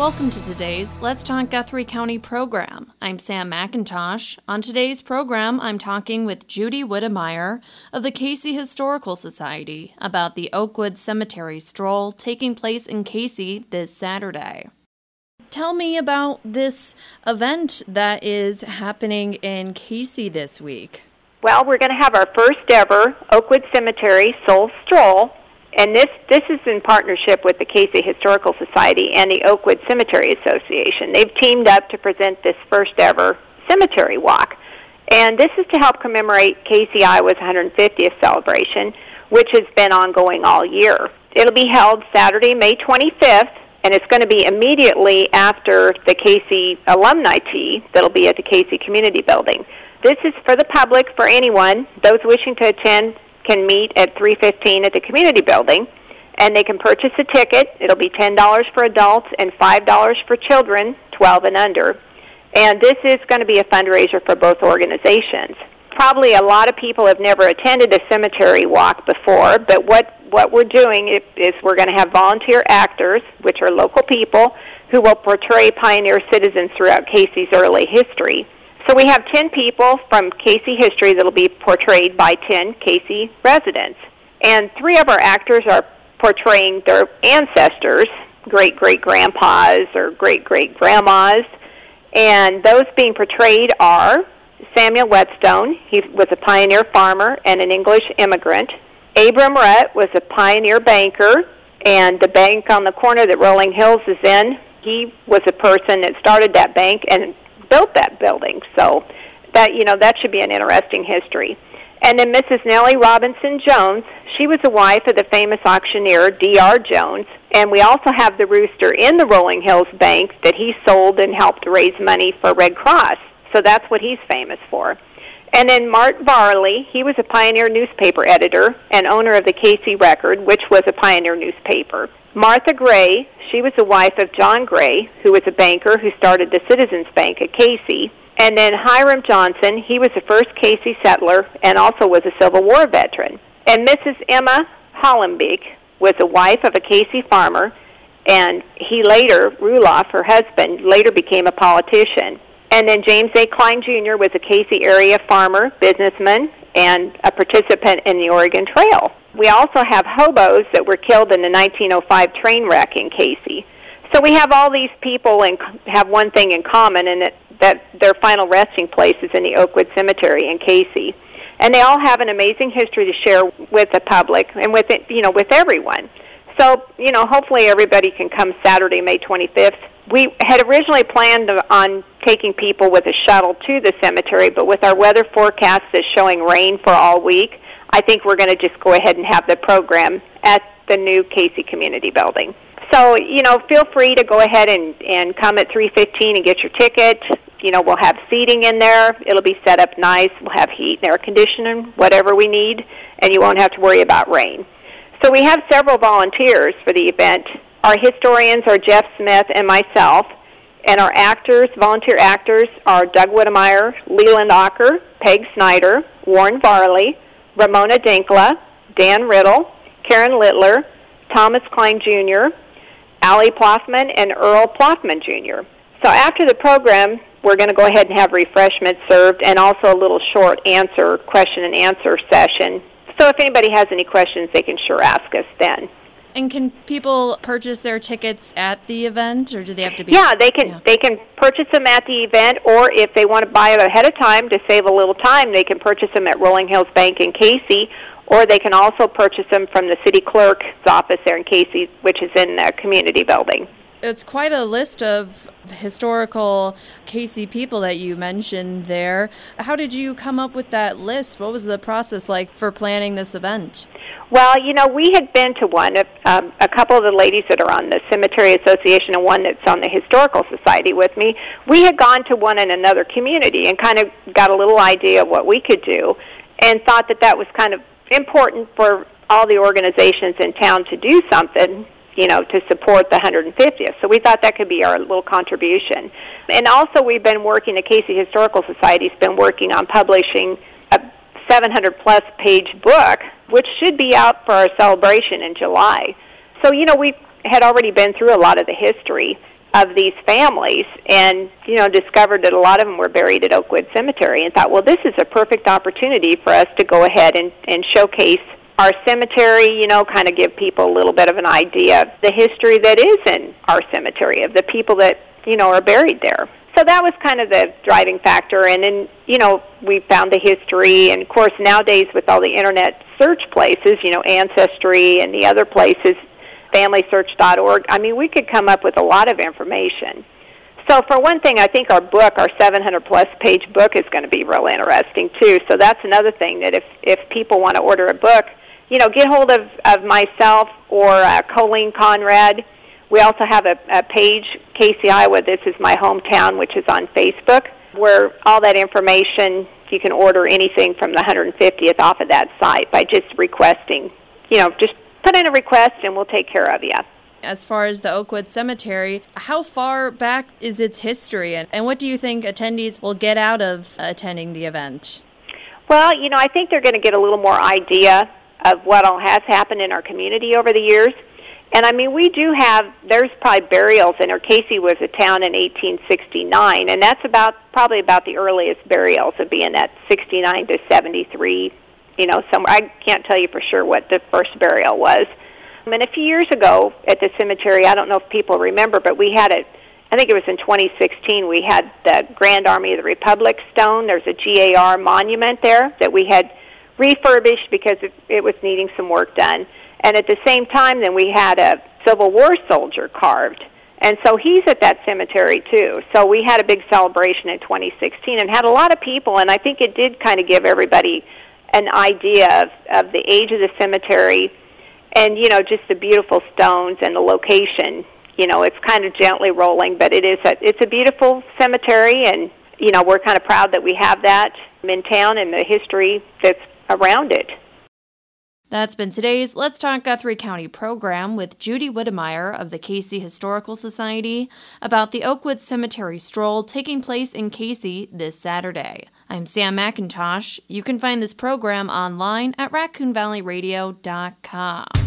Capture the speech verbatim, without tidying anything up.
Welcome to today's Let's Talk Guthrie County program. I'm Sam McIntosh. On today's program, I'm talking with Judy Whittemire of the Casey Historical Society about the Oakwood Cemetery Stroll taking place in Casey this Saturday. Tell me about this event that is happening in Casey this week. Well, we're going to have our first ever Oakwood Cemetery Soul Stroll. And this, this is in partnership with the Casey Historical Society and the Oakwood Cemetery Association. They've teamed up to present this first ever cemetery walk. And this is to help commemorate Casey, Iowa's one hundred fiftieth celebration, which has been ongoing all year. It'll be held Saturday, May twenty-fifth, and it's going to be immediately after the Casey Alumni Tea that'll be at the Casey Community Building. This is for the public, for anyone. Those wishing to attend can meet at three fifteen at the community building, and they can purchase a ticket. It'll be ten dollars for adults and five dollars for children, twelve and under. And this is going to be a fundraiser for both organizations. Probably a lot of people have never attended a cemetery walk before, but what, what we're doing is, is we're going to have volunteer actors, which are local people, who will portray pioneer citizens throughout Casey's early history. So we have ten people from Casey history that will be portrayed by ten Casey residents. And three of our actors are portraying their ancestors, great-great-grandpas or great-great-grandmas. And those being portrayed are Samuel Whetstone. He was a pioneer farmer and an English immigrant. Abram Rutt was a pioneer banker, and the bank on the corner that Rolling Hills is in, he was a person that started that bank and built that building. So that, you know, that should be an interesting history. And then Missus Nellie Robinson Jones, she was the wife of the famous auctioneer D R Jones, and we also have the rooster in the Rolling Hills Bank that he sold and helped raise money for Red Cross. So that's what he's famous for. And then Mart Varley, he was a pioneer newspaper editor and owner of the Casey Record, which was a pioneer newspaper. Martha Gray, she was the wife of John Gray, who was a banker who started the Citizens Bank at Casey. And then Hiram Johnson, he was the first Casey settler and also was a Civil War veteran. And Missus Emma Hollenbeek was the wife of a Casey farmer, and he later, Ruloff, her husband, later became a politician. And then James A. Klein Junior was a Casey area farmer, businessman, and a participant in the Oregon Trail. We also have hobos that were killed in the nineteen oh five train wreck in Casey. So we have all these people and have one thing in common, and that, that their final resting place is in the Oakwood Cemetery in Casey. And they all have an amazing history to share with the public and with it, you know, with everyone. So, you know, hopefully everybody can come Saturday, May twenty-fifth. We had originally planned on taking people with a shuttle to the cemetery, but with our weather forecast that's showing rain for all week, I think we're going to just go ahead and have the program at the new Casey Community Building. So, you know, feel free to go ahead and, and come at three fifteen and get your ticket. You know, we'll have seating in there. It'll be set up nice. We'll have heat and air conditioning, whatever we need, and you won't have to worry about rain. So we have several volunteers for the event. Our historians are Jeff Smith and myself, and our actors, volunteer actors, are Doug Whittemire, Leland Ocker, Peg Snyder, Warren Varley, Ramona Dinkla, Dan Riddle, Karen Littler, Thomas Klein Junior, Allie Ploffman, and Earl Ploffman Junior So after the program, we're going to go ahead and have refreshments served and also a little short answer, question and answer session. So if anybody has any questions, they can sure ask us then. And can people purchase their tickets at the event, or do they have to be? Yeah, they can. Yeah. They can purchase them at the event, or if they want to buy it ahead of time to save a little time, they can purchase them at Rolling Hills Bank in Casey, or they can also purchase them from the city clerk's office there in Casey, which is in the community building. It's quite a list of historical Casey people that you mentioned there. How did you come up with that list? What was the process like for planning this event? Well, you know, we had been to one, um, a couple of the ladies that are on the Cemetery Association and one that's on the Historical Society with me. We had gone to one in another community and kind of got a little idea of what we could do and thought that that was kind of important for all the organizations in town to do something, you know, to support the one hundred fiftieth. So we thought that could be our little contribution. And also we've been working, the Casey Historical Society's been working on publishing a seven hundred plus page book, which should be out for our celebration in July. So, you know, we had already been through a lot of the history. of these families, and, you know, discovered that a lot of them were buried at Oakwood Cemetery, and thought, well, this is a perfect opportunity for us to go ahead and, and showcase our cemetery, you know, kind of give people a little bit of an idea of the history that is in our cemetery, of the people that, you know, are buried there. So that was kind of the driving factor, and then, you know, we found the history, and of course nowadays with all the internet search places, you know, Ancestry and the other places, family search dot org, I mean, we could come up with a lot of information. So for one thing, I think our book, our seven hundred plus page book, is going to be real interesting too. So that's another thing, that if, if people want to order a book, you know, get hold of, of myself or uh, Colleen Conrad. We also have a, a page, Casey, Iowa, This Is My Hometown, which is on Facebook, where all that information, you can order anything from the one hundred fiftieth off of that site by just requesting. You know, just put in a request and we'll take care of you. As far as the Oakwood Cemetery, how far back is its history, and, and what do you think attendees will get out of attending the event? Well, you know, I think they're going to get a little more idea of what all has happened in our community over the years. And I mean, we do have, there's probably burials in, or Casey was a town in eighteen sixty-nine, and that's about, probably about the earliest burials, of being at sixty-nine to seventy-three, you know, somewhere. I can't tell you for sure what the first burial was. And a few years ago at the cemetery, I don't know if people remember, but we had a, I think it was in twenty sixteen, we had the Grand Army of the Republic stone. There's a G A R monument there that we had refurbished because it, it was needing some work done. And at the same time, then we had a Civil War soldier carved. And so he's at that cemetery, too. So we had a big celebration in twenty sixteen and had a lot of people, and I think it did kind of give everybody an idea of, of the age of the cemetery and, you know, just the beautiful stones and the location. You know, it's kind of gently rolling, but it is a, it's a beautiful cemetery, and, you know, we're kind of proud that we have that in town and the history that's around it. That's been today's Let's Talk Guthrie County program with Judy Whittemire of the Casey Historical Society about the Oakwood Cemetery Stroll taking place in Casey this Saturday. I'm Sam McIntosh. You can find this program online at raccoon valley radio dot com.